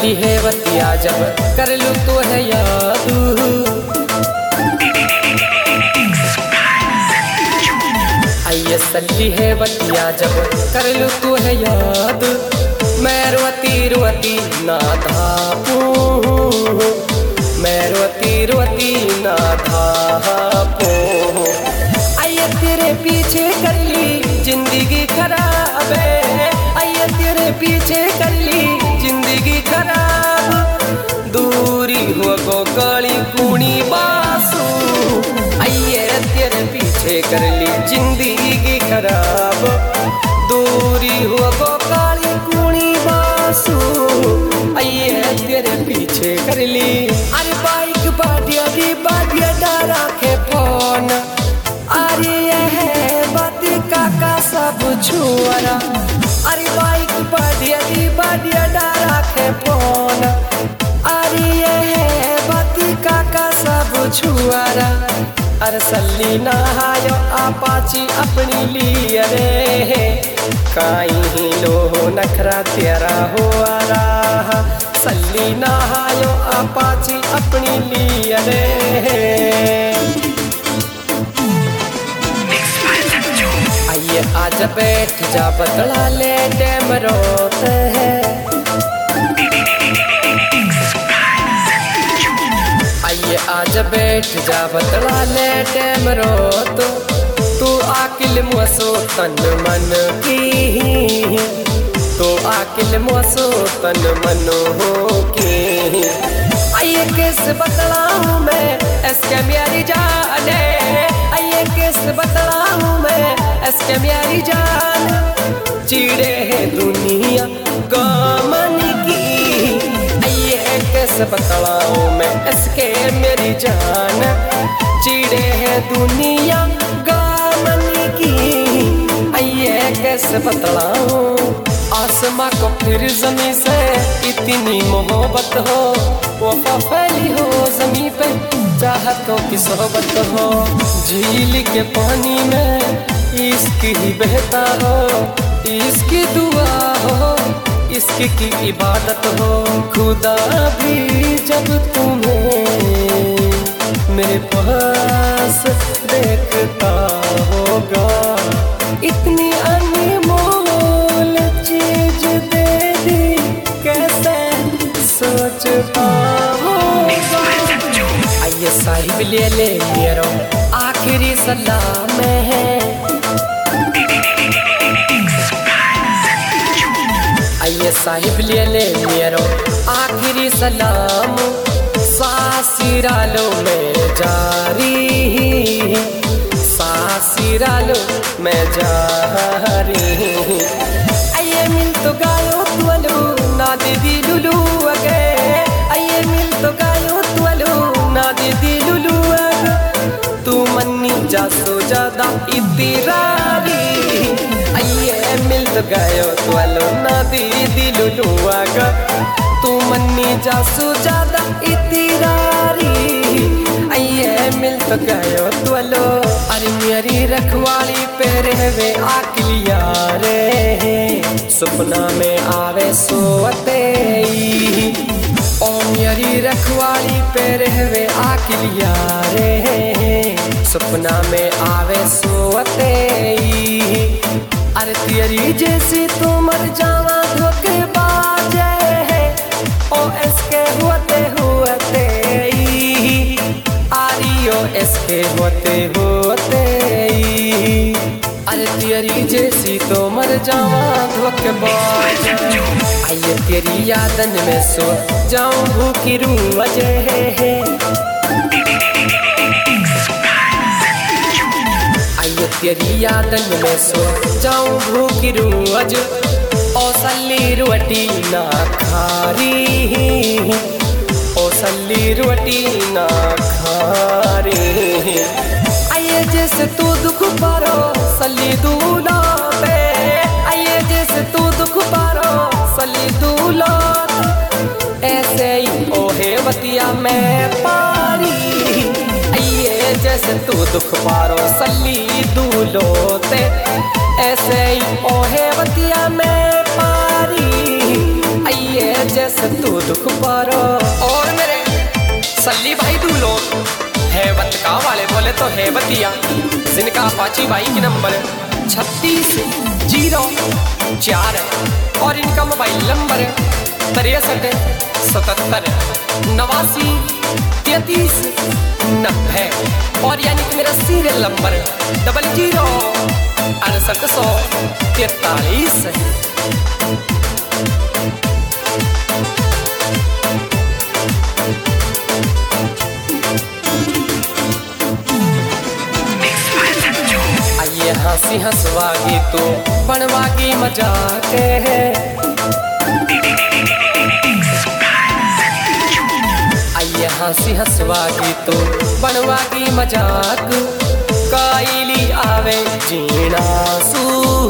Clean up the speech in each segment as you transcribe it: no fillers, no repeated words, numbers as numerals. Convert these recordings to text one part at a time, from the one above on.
सल्ली है बतिया जब कर लूँ तो है याद। आइए सल्ली है बतिया जब कर लूँ तो है याद। मैं रोती रोती ना धापूं, मैं रोती रोती ना धापूं। आइए तेरे पीछे कर ली जिंदगी खराब है, आइए तेरे पीछे कर ली जिंदगी खराब। दूरी हो गो काली कूणी बासु, आइए तेरे पीछे कर ली जिंदगी खराब। दूरी हो गो काली कूणी बासु, आइए तेरे पीछे कर ली। अरे बाइक बाडिया दी बाडिया डारा के फोन, अरे यह बात काका सब छुआरा। अरे बाइक बाडिया दी बाडिया डारा के फोन, अरे यह बात काका सब छुआरा। अरे सल्ली नहायो आपाची अपनी लिए रे, काई लो नखरा तेरा हुआ रहा। सल्ली नहायो आपाची अपनी लिए रे। आइए आज बैठ जा बदला ले डैम रोते हैं। आइए आज बैठ जा बदला ले डैम रोत। तू आकिल मुसो तन मन की, तो आकिल मुसो तन मन हो की। आइए किस बदलाऊं मैं इसके मेरी जाने, आइए किस बदलाऊं मैं इसके मेरी जान। चिड़े है दुनिया गमन की, आइए किस बदलाऊं मैं इसके मेरी जान। चिड़े है दुनिया गमन की, आइए कैसे बतलाऊं। आसमां को फिर जमीन से इतनी मोहब्बत हो, वफा फैली हो जमीन पे चाहतों की सोहबत हो। झील के पानी में इश्क ही बहता हो, इसकी दुआ हो, इसकी की इबादत हो। खुदा भी जब तुम्हें मेरे पास देखता होगा, इतनी अनमोल चीज दे दी कैसे सोचता होगा। आइए साहिब ले ले मेरा आखिरी सलाम है, आइए साहिब ले ले मेरा आखिरी सलाम। सासिरालो में जारी, सासिरालो में जारी। आइए मिल तो गायो तुअलू ना दीदी लुलू अगे, आइए मिल तो गायो तुअलू ना दीदी लुलू अगे। तू मन्नी जासो ज्यादा इतरारी, आइए मिल तो गायो तुअलू ना दीदी लुलू अगे। तू मन्नी जासू ज्यादा इतरारी, आइए मिल तो गयो तुअलो। अरे मेरी रखवाली पे रहवे आकिलिया रे, सपना में आवे सोते। ओ मेरी रखवाली पे रहवे आकिलिया रे, सपना में आवे सोते। अरे तेरी जैसी तो मर जावा धोखेबाज है, ओ इसके होते होते, आरियो इसके होते होते। अरे तेरी जैसी तो मर जावा धोखेबाज। आइए तेरी यादन में सो जाऊं भूखी रू वजह है, आइए तेरी यादन में सो जाऊं भूखी रू वजह। ओ सल्ली रोटी ना खारी, ओ सल्ली रोटी ना खारी। आइए जैसे तू दुख पारो सल्ली दूला पे, आइए जैसे तू दुख पारो सल्ली दूला। ऐसे ही ओहे बतिया मैं पारी, आइए जैसे तू दुख पारो सल्ली दूलोते। ऐसे ही ओहे बतिया मैं पारी, आइए जैसे से तू दुख पारो। और मेरे सल्ली भाई दूलो हैवत का वाले बोले तो हैवतिया, जिनका अपाची बाइक नंबर 3604 है और इनका मोबाइल नंबर 63 77 89 33 90 और यानी कि मेरा सीरियल नंबर 00 6843 है। आइए हंसी हंसवागी तो बनवागी मजाक है। आइए हंसी हंसवागी तो बनवागी मजाक, काइली आवे जीना सू,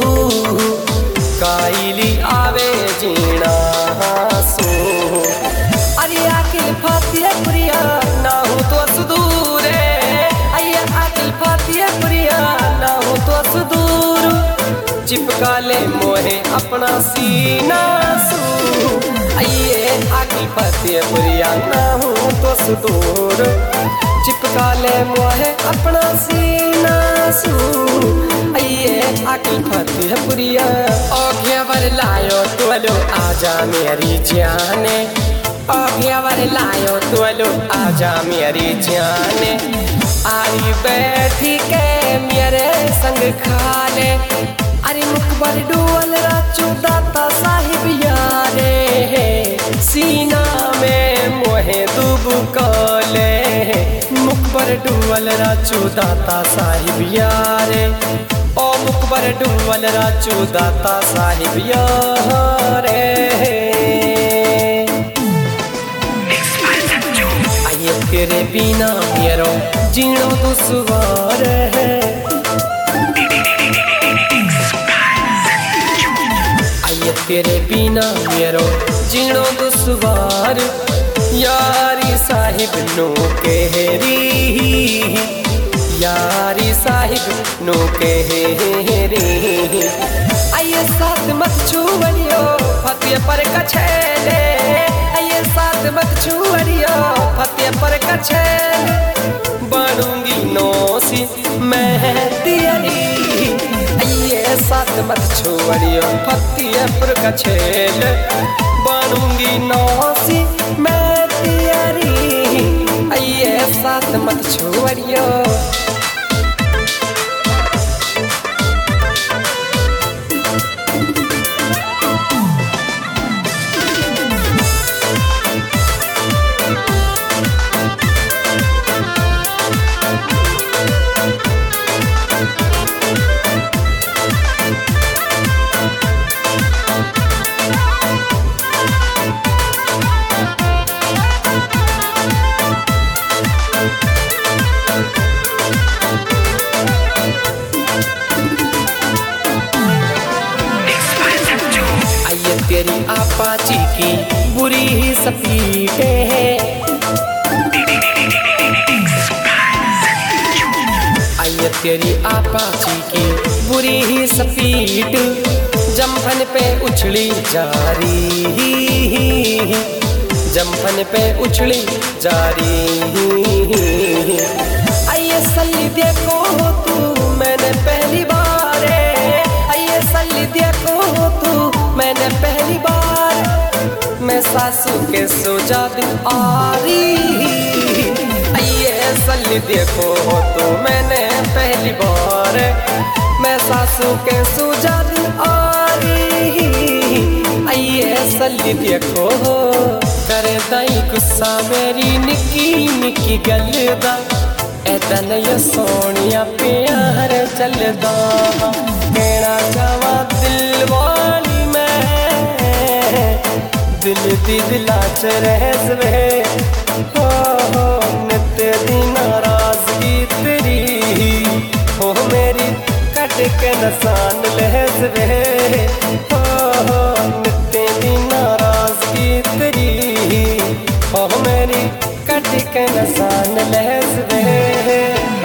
काइली आवे जीना सू। अरे आकिल फातिया प्रिया ना हो तो सुदूर, आइए आकिल फातिया प्रिया ना हो तो सुदूर, चिपका ले मोहे अपना सीना सू। आइए आकिल फातिया प्रिया ना हो तो सुदूर, चिपका ले मोहे अपना सीना सू। आइए आकिल फातिया प्रिया ओघेवर लायो तोलो आजा मेरी जाने, ओघेवर लायो तोलो आजा मेरी जाने। आई बैठी के मेरे संग खाले, अरे मुकबर डुअल राचू दाता साहिब यारे, सीना में मोहे दुबकले, मुकबर डुअल राचू दाता साहिब यारे, ओ मुकबर डुअल राचू दाता साहिब यारे। आइए तेरे बिना मेरो जीणो दुश्वार है, आइए तेरे बिना मेरो जीणो दुश्वार, यारी साहिब नो कहरी, यारी साहिब नो कहरी। आइए साथ मत छुवरियो फतेह पर कछेले, आइए साथ मत छुवरियो फतेह पर कछेले, बनूंगी नौसी मैं तेरी। आइए साथ मत छुवरियो फतेह पर कछेले, बनूंगी नौसी मैं तेरी। आइए साथ मत छुवरियो। तेरी आपाची की बुरी ही सपीटे है, आइए तेरी आपाची की बुरी ही सपीट, जम्फन पे उछली जारी, जम्फन पे उछली जारी। आइए सल्ली देखो तू मैंने पहली बार, आइए सल्ली देखो तू मैंने पहली बार, मैं सासू के सुजादी आरी। आइए सल्ली देखो तो मैंने पहली बार, मैं सासू के सुजादी आरी। आइए सल्ली देखो करे दाई गुस्सा मेरी निकी निकी गलदा, ऐदा नहीं सोनिया प्यार चलदा, कहना चावा दिल वाली दिल दी दिला च रहसवे, हो नित दी नाराजगी तेरी, हो मेरी कट के नसान लहसवे, हो नित दी नाराजगी तेरी, हो मेरी कट के नसान लहसवे।